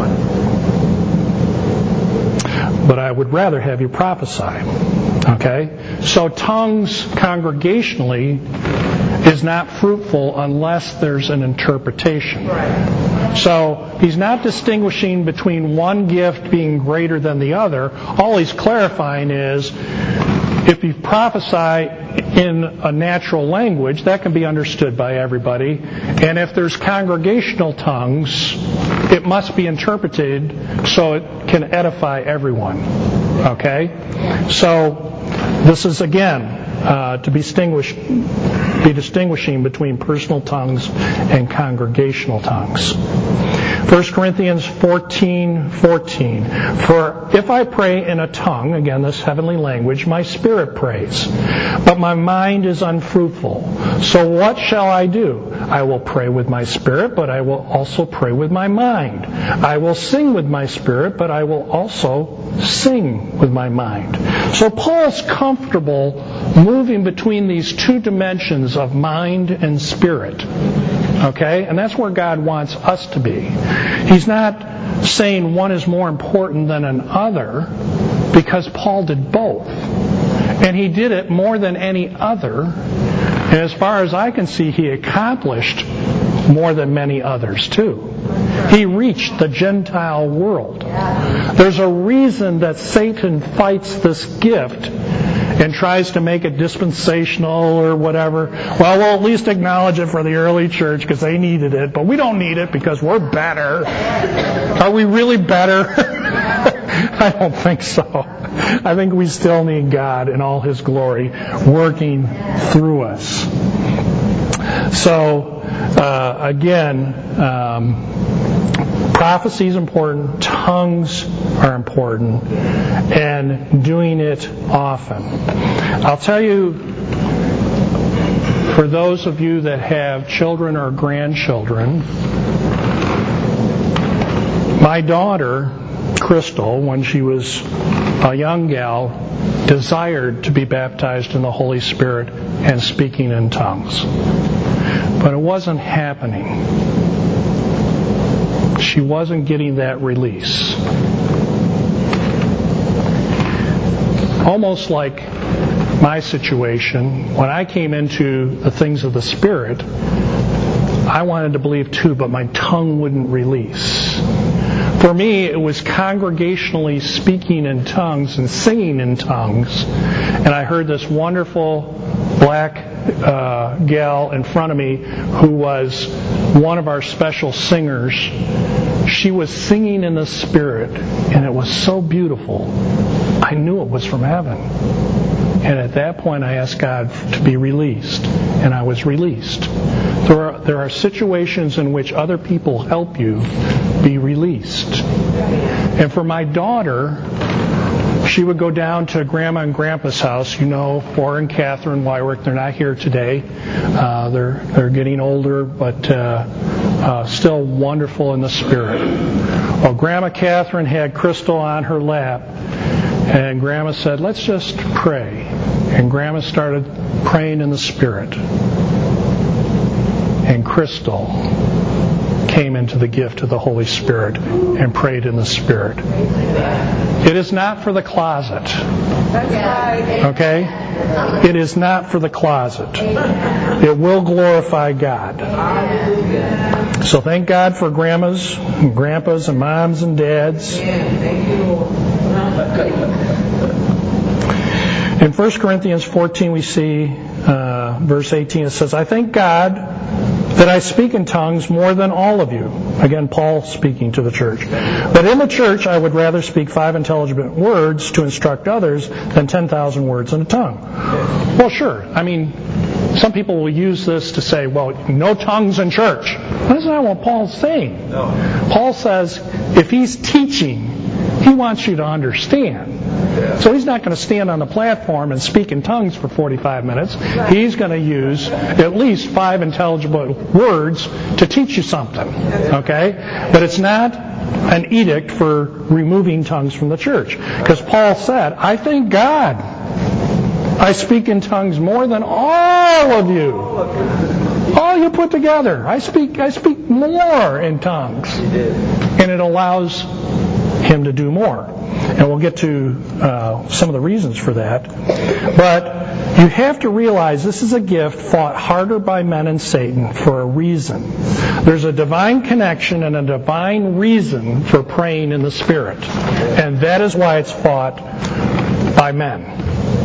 A: But I would rather have you prophesy. Okay? So tongues congregationally is not fruitful unless there's an interpretation. So he's not distinguishing between one gift being greater than the other. All he's clarifying is, if you prophesy in a natural language, that can be understood by everybody. And if there's congregational tongues, it must be interpreted so it can edify everyone. Okay? So this is, again, to be distinguishing between personal tongues and congregational tongues. 1 Corinthians 14:14. For if I pray in a tongue, again this heavenly language, my spirit prays, but my mind is unfruitful. So what shall I do? I will pray with my spirit, but I will also pray with my mind. I will sing with my spirit, but I will also sing with my mind. So Paul's comfortable moving between these two dimensions of mind and spirit. Okay? And that's where God wants us to be. He's not saying one is more important than another, because Paul did both. And he did it more than any other. And as far as I can see, he accomplished more than many others too. He reached the Gentile world. There's a reason that Satan fights this gift and tries to make it dispensational or whatever. Well, we'll at least acknowledge it for the early church because they needed it, but we don't need it because we're better. Are we really better? I don't think so. I think we still need God in all His glory working through us. So, again, prophecy is important, tongues are important, and doing it often. I'll tell you, for those of you that have children or grandchildren, my daughter, Crystal, when she was a young gal, desired to be baptized in the Holy Spirit and speaking in tongues. But it wasn't happening. She wasn't getting that release. Almost like my situation, when I came into the things of the Spirit, I wanted to believe too, but my tongue wouldn't release. For me, it was congregationally speaking in tongues and singing in tongues. And I heard this wonderful black gal in front of me who was one of our special singers. She was singing in the Spirit, and it was so beautiful. I knew it was from heaven. And at that point, I asked God to be released, and I was released. There are situations in which other people help you be released. And for my daughter, she would go down to Grandma and Grandpa's house. You know, Warren and Catherine Wyrick, they're not here today. They're getting older, but still wonderful in the Spirit. Well, Grandma Catherine had Crystal on her lap, and Grandma said, let's just pray. And Grandma started praying in the Spirit. And Crystal came into the gift of the Holy Spirit and prayed in the Spirit. It is not for the closet. Okay? It is not for the closet. It will glorify God. So thank God for grandmas and grandpas and moms and dads. In 1 Corinthians 14 we see verse 18, it says, I thank God that I speak in tongues more than all of you. Again, Paul speaking to the church. But in the church I would rather speak 5 intelligible words to instruct others than 10,000 words in a tongue. Well, sure. I mean, Some people will use this to say, well, no tongues in church. That's not what Paul's saying.
C: No.
A: Paul says if he's teaching, he wants you to understand.
C: Yeah.
A: So he's not going to stand on the platform and speak in tongues for 45 minutes. He's going to use at least 5 intelligible words to teach you something. Okay? But it's not an edict for removing tongues from the church. Because Paul said, I thank God I speak in tongues more than all of you. All you put together. I speak more in tongues. And it allows him to do more. And we'll get to some of the reasons for that. But you have to realize this is a gift fought harder by men and Satan for a reason. There's a divine connection and a divine reason for praying in the Spirit. And that is why it's fought by men.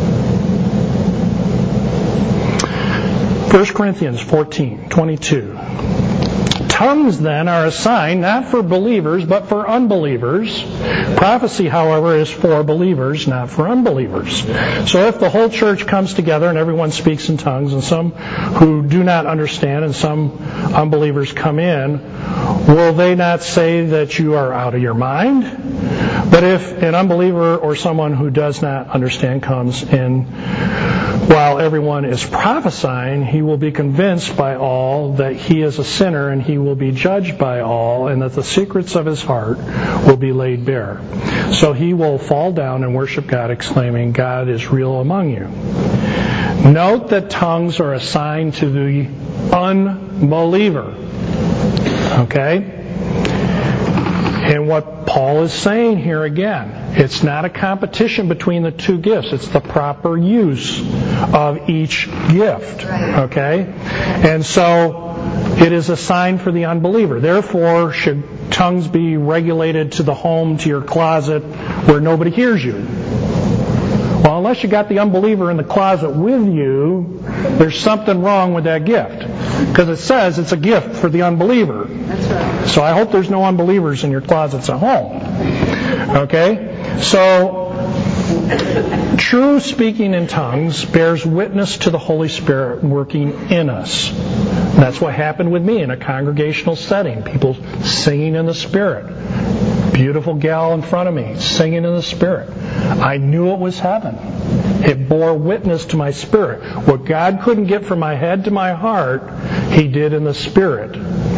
A: 1 Corinthians 14:22. Tongues, then, are a sign not for believers, but for unbelievers. Prophecy, however, is for believers, not for unbelievers. So if the whole church comes together and everyone speaks in tongues, and some who do not understand and some unbelievers come in, will they not say that you are out of your mind? But if an unbeliever or someone who does not understand comes in while everyone is prophesying, he will be convinced by all that he is a sinner, and he will be judged by all, and that the secrets of his heart will be laid bare. So he will fall down and worship God, exclaiming, God is real among you. Note that tongues are a sign to the unbeliever. Okay? And what Paul is saying here again, it's not a competition between the two gifts. It's the proper use of each gift. Okay? And so it is a sign for the unbeliever. Therefore, should tongues be regulated to the home, to your closet, where nobody hears you? Well, unless you got the unbeliever in the closet with you, there's something wrong with that gift. Because it says it's a gift for the unbeliever.
B: That's right.
A: So I hope there's no unbelievers in your closets at home. Okay? So, true speaking in tongues bears witness to the Holy Spirit working in us. That's what happened with me in a congregational setting. People singing in the Spirit. Beautiful gal in front of me, singing in the Spirit. I knew it was heaven. It bore witness to my spirit. What God couldn't get from my head to my heart, He did in the Spirit.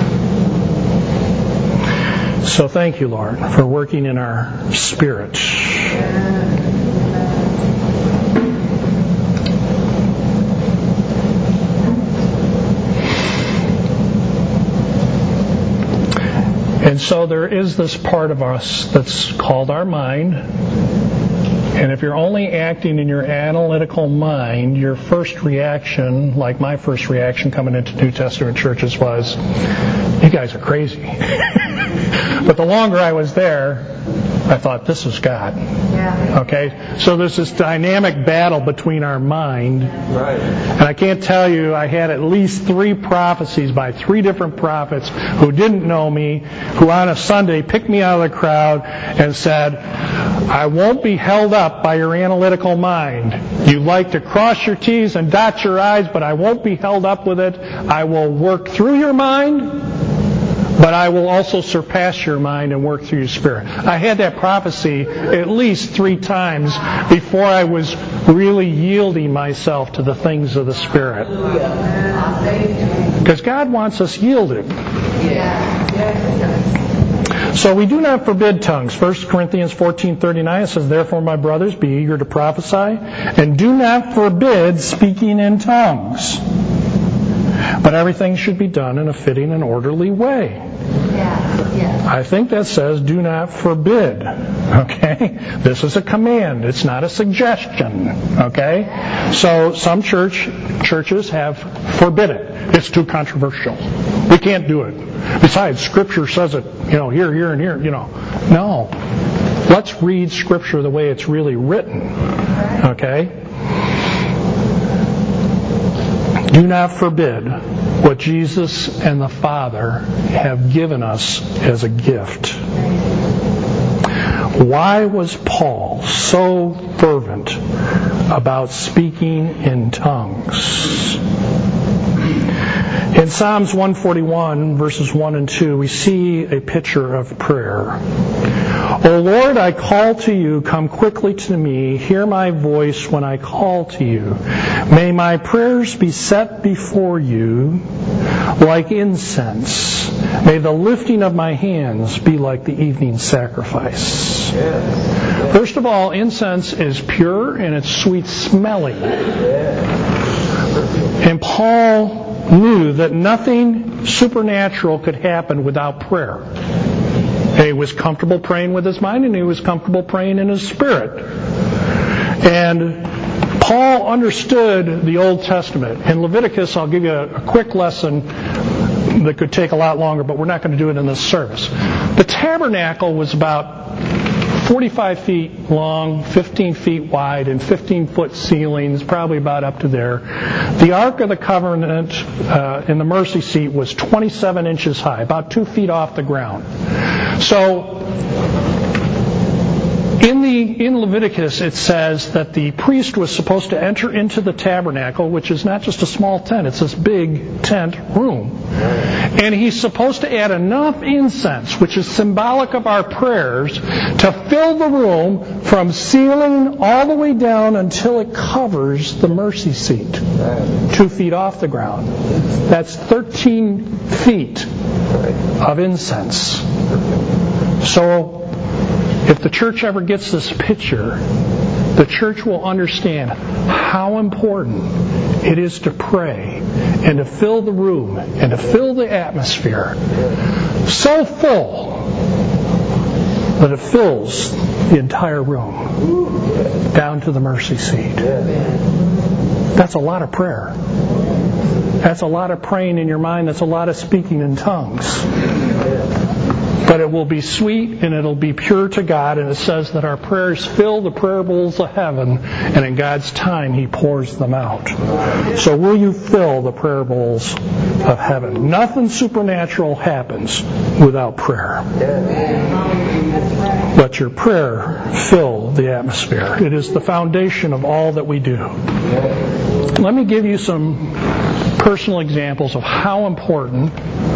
A: So thank you, Lord, for working in our spirits. And so there is this part of us that's called our mind. And if you're only acting in your analytical mind, your first reaction, like my first reaction coming into New Testament churches, was, you guys are crazy. But the longer I was there, I thought, this is God.
B: Yeah.
A: Okay? So there's this dynamic battle between our mind.
C: Right.
A: And I can't tell you, I had at least 3 prophecies by 3 different prophets who didn't know me, who on a Sunday picked me out of the crowd and said, I won't be held up by your analytical mind. You like to cross your T's and dot your I's, but I won't be held up with it. I will work through your mind, but I will also surpass your mind and work through your spirit. I had that prophecy at least 3 times before I was really yielding myself to the things of the Spirit. Because God wants us yielded. So we do not forbid tongues. 1 Corinthians 14:39 says, therefore, my brothers, be eager to prophesy, and do not forbid speaking in tongues. But everything should be done in a fitting and orderly way. I think that says do not forbid. Okay? This is a command. It's not a suggestion. Okay? So some churches have forbid it. It's too controversial. We can't do it. Besides, Scripture says it, here, and here, No. Let's read Scripture the way it's really written. Okay? Do not forbid what Jesus and the Father have given us as a gift. Why was Paul so fervent about speaking in tongues? In Psalms 141, verses 1 and 2, we see a picture of prayer. O Lord, I call to you, come quickly to me, hear my voice when I call to you. May my prayers be set before you like incense. May the lifting of my hands be like the evening sacrifice. First of all, incense is pure and it's sweet smelling. And Paul knew that nothing supernatural could happen without prayer. And he was comfortable praying with his mind, and he was comfortable praying in his spirit. And Paul understood the Old Testament. In Leviticus, I'll give you a quick lesson that could take a lot longer, but we're not going to do it in this service. The tabernacle was about 45 feet long, 15 feet wide, and 15-foot ceilings, probably about up to there. The Ark of the Covenant in the mercy seat was 27 inches high, about 2 feet off the ground. So in Leviticus it says that the priest was supposed to enter into the tabernacle, which is not just a small tent, it's this big tent room. And he's supposed to add enough incense, which is symbolic of our prayers, to fill the room from ceiling all the way down until it covers the mercy seat, 2 feet off the ground. That's 13 feet of incense. So if the church ever gets this picture, the church will understand how important it is to pray and to fill the room and to fill the atmosphere so full that it fills the entire room down to the mercy seat. That's a lot of prayer. That's a lot of praying in your mind. That's a lot of speaking in tongues. But it will be sweet and it'll be pure to God, and it says that our prayers fill the prayer bowls of heaven, and in God's time He pours them out. So will you fill the prayer bowls of heaven? Nothing supernatural happens without prayer. Let your prayer fill the atmosphere. It is the foundation of all that we do. Let me give you some personal examples of how important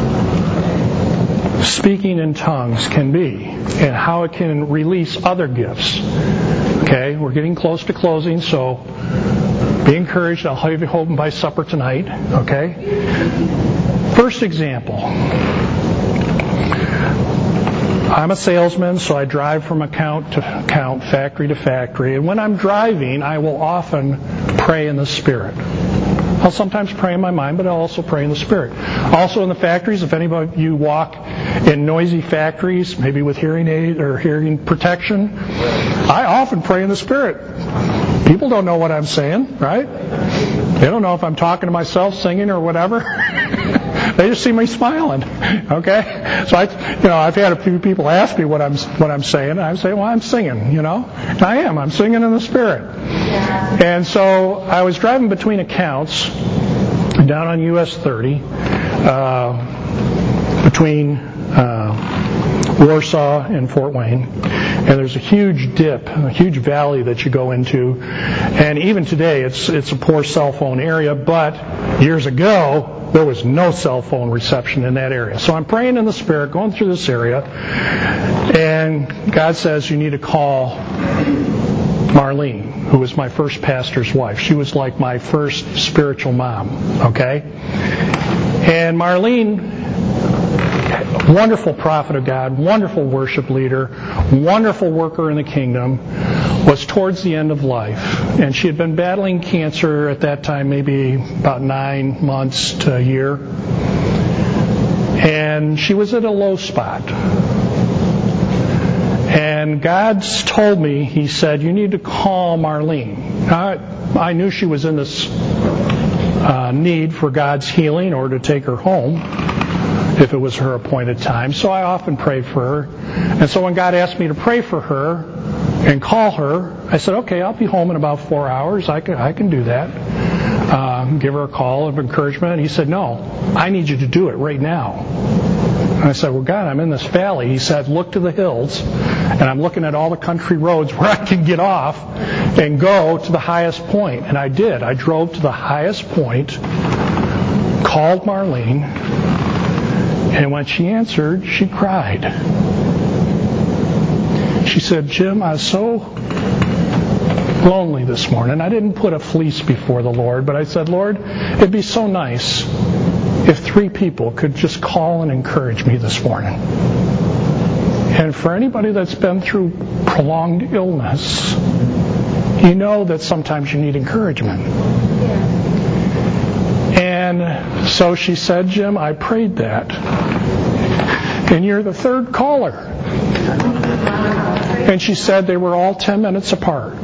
A: speaking in tongues can be and how it can release other gifts. Okay, we're getting close to closing, so be encouraged. I'll have you home by supper tonight. Okay? First example. I'm a salesman, so I drive from account to account, factory to factory, and when I'm driving, I will often pray in the Spirit. I'll sometimes pray in my mind, but I'll also pray in the Spirit. Also in the factories, if any of you walk in noisy factories, maybe with hearing aid or hearing protection, I often pray in the Spirit. People don't know what I'm saying, right? They don't know if I'm talking to myself, singing, or whatever. They just see me smiling. Okay? So I've had a few people ask me what I'm saying, and I say, well, I'm singing, And I am. I'm singing in the Spirit. And so I was driving between accounts down on US 30 between Warsaw and Fort Wayne. And there's a huge dip, a huge valley that you go into. And even today, it's a poor cell phone area, but years ago, there was no cell phone reception in that area. So I'm praying in the Spirit, going through this area, and God says you need to call Marlene, who was my first pastor's wife. She was like my first spiritual mom, okay? And Marlene, wonderful prophet of God, wonderful worship leader, wonderful worker in the kingdom, was towards the end of life. And she had been battling cancer at that time, maybe about 9 months to a year. And she was at a low spot. And God's told me, He said, you need to call Marlene. I knew she was in this need for God's healing or to take her home if it was her appointed time. So I often prayed for her. And so when God asked me to pray for her and call her, I said, okay, I'll be home in about 4 hours. I can do that. Give her a call of encouragement. And He said, no, I need you to do it right now. And I said, well, God, I'm in this valley. He said, look to the hills. And I'm looking at all the country roads where I can get off and go to the highest point. And I did. I drove to the highest point, called Marlene, and when she answered, she cried. She said, Jim, I was so lonely this morning. I didn't put a fleece before the Lord, but I said, Lord, it'd be so nice if 3 people could just call and encourage me this morning. And for anybody that's been through prolonged illness, you know that sometimes you need encouragement. And so she said, Jim, I prayed that. And you're the 3rd caller. And she said they were all 10 minutes apart.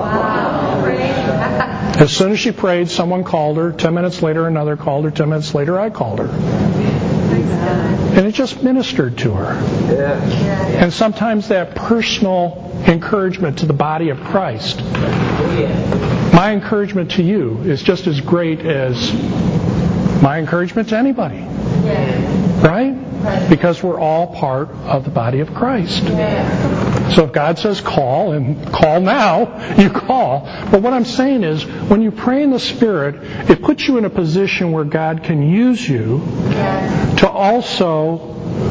A: As soon as she prayed, someone called her. 10 minutes later, another called her. 10 minutes later, I called her. And it just ministered to her. And sometimes that personal encouragement to the body of Christ, my encouragement to you is just as great as my encouragement to anybody. Right? Because we're all part of the body of Christ. So if God says call, and call now, you call. But what I'm saying is, when you pray in the Spirit, it puts you in a position where God can use you to also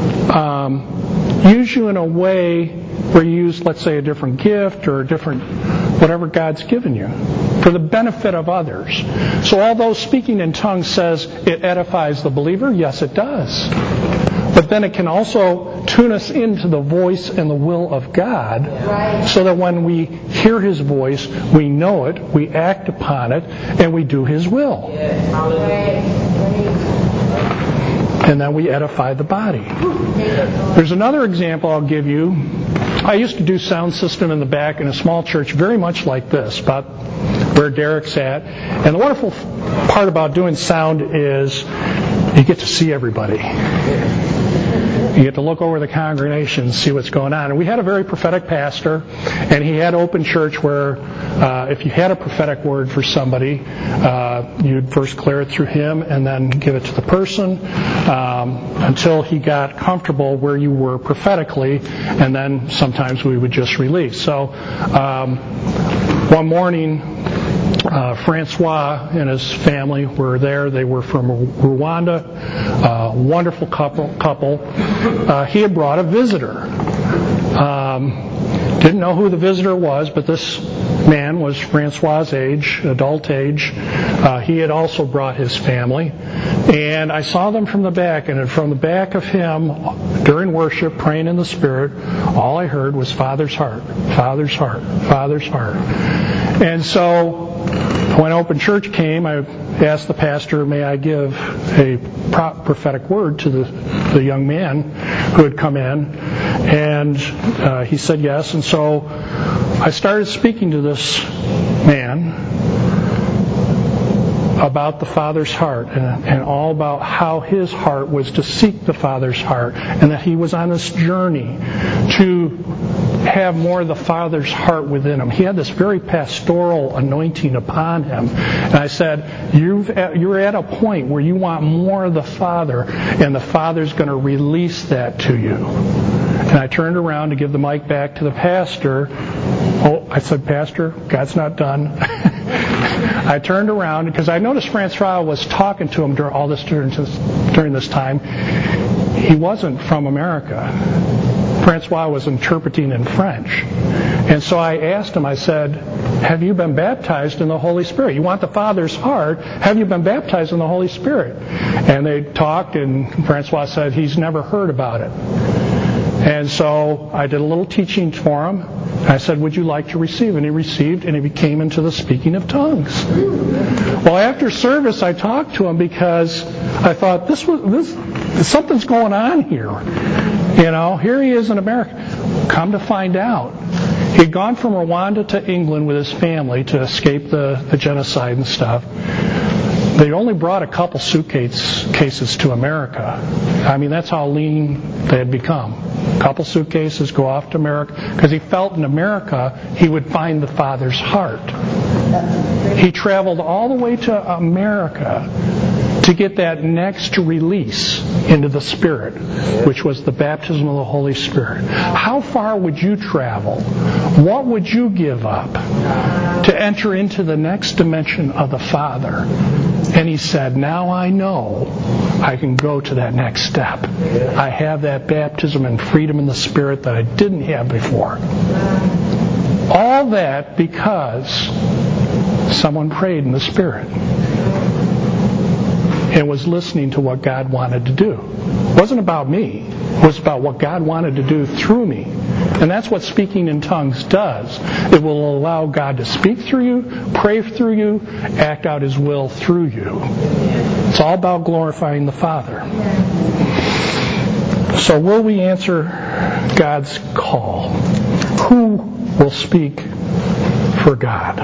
A: use you in a way where you use, let's say, a different gift or a different whatever God's given you for the benefit of others. So although speaking in tongues says it edifies the believer, yes, it does. But then it can also tune us into the voice and the will of God, so that when we hear His voice, we know it, we act upon it, and we do His will. And then we edify the body. There's another example I'll give you. I used to do sound system in the back in a small church very much like this, about where Derek's at. And the wonderful part about doing sound is you get to see everybody. You get to look over the congregation and see what's going on. And we had a very prophetic pastor, and he had open church where if you had a prophetic word for somebody, you'd first clear it through him and then give it to the person until he got comfortable where you were prophetically, and then sometimes we would just release. So one morning, Francois and his family were there. They were from Rwanda, wonderful couple. He had brought a visitor. Didn't know who the visitor was, but this man was Francois' age, adult age. He had also brought his family. And I saw them from the back, and from the back of him, during worship, praying in the Spirit, all I heard was Father's heart, Father's heart, Father's heart. And so when Open Church came, I asked the pastor, may I give a prophetic word to the young man who had come in? And he said yes. And so I started speaking to this man about the Father's heart and all about how his heart was to seek the Father's heart, and that he was on this journey to have more of the Father's heart within him. He had this very pastoral anointing upon him. And I said, you're at a point where you want more of the Father, and the Father's going to release that to you. And I turned around to give the mic back to the pastor. Oh, I said, Pastor, God's not done. I turned around because I noticed Francois was talking to him during this time. He wasn't from America. Francois was interpreting in French. And so I asked him, I said, have you been baptized in the Holy Spirit? You want the Father's heart. Have you been baptized in the Holy Spirit? And they talked, and Francois said he's never heard about it. And so I did a little teaching for him. I said, would you like to receive? And he received, and he came into the speaking of tongues. Well, after service, I talked to him because I thought, something's going on here. You know, here he is in America. Come to find out, he'd gone from Rwanda to England with his family to escape the genocide and stuff. They only brought a couple suitcases to America. I mean, that's how lean they had become. A couple suitcases, go off to America, because he felt in America he would find the Father's heart. He traveled all the way to America to get that next release into the Spirit, which was the baptism of the Holy Spirit? How far would you travel? What would you give up to enter into the next dimension of the Father? And he said, now I know I can go to that next step. I have that baptism and freedom in the Spirit that I didn't have before. All that because someone prayed in the Spirit and was listening to what God wanted to do. It wasn't about me. It was about what God wanted to do through me. And that's what speaking in tongues does. It will allow God to speak through you, pray through you, act out His will through you. It's all about glorifying the Father. So will we answer God's call? Who will speak for God?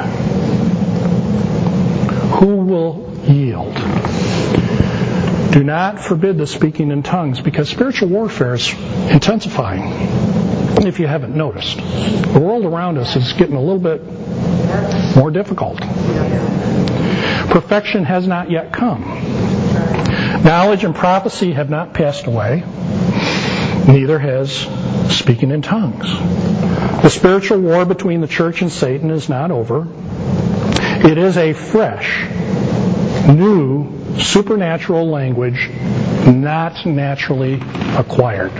A: Who will yield? Do not forbid the speaking in tongues, because spiritual warfare is intensifying, if you haven't noticed. The world around us is getting a little bit more difficult. Perfection has not yet come. Knowledge and prophecy have not passed away. Neither has speaking in tongues. The spiritual war between the church and Satan is not over. It is a fresh, new, supernatural language, not naturally acquired.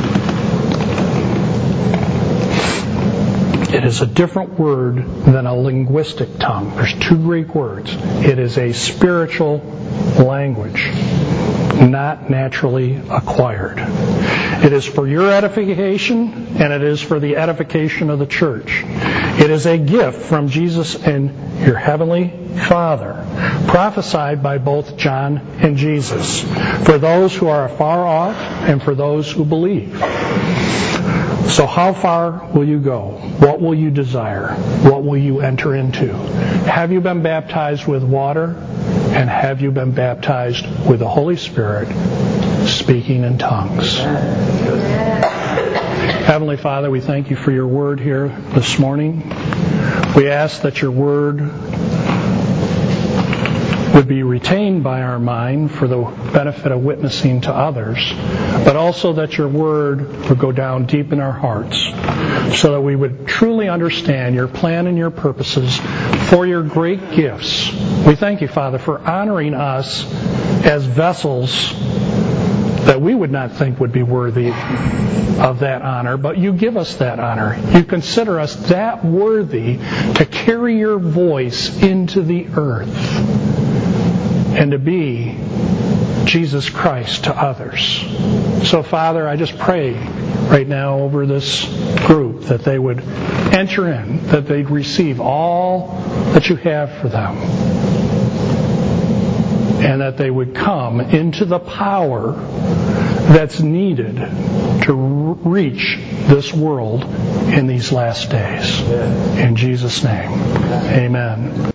A: It is a different word than a linguistic tongue. There's two Greek words. It is a spiritual language, not naturally acquired. It is for your edification, and it is for the edification of the church. It is a gift from Jesus and your heavenly Father, prophesied by both John and Jesus, for those who are afar off and for those who believe. So how far will you go? What will you desire? What will you enter into? Have you been baptized with water? And have you been baptized with the Holy Spirit, speaking in tongues? Heavenly Father, we thank you for your word here this morning. We ask that your word would be retained by our mind for the benefit of witnessing to others, but also that your word would go down deep in our hearts so that we would truly understand your plan and your purposes for your great gifts. We thank you, Father, for honoring us as vessels that we would not think would be worthy of that honor, but you give us that honor. You consider us that worthy to carry your voice into the earth and to be Jesus Christ to others. So, Father, I just pray right now over this group that they would enter in, that they'd receive all that you have for them, and that they would come into the power that's needed to reach this world in these last days. In Jesus' name, amen.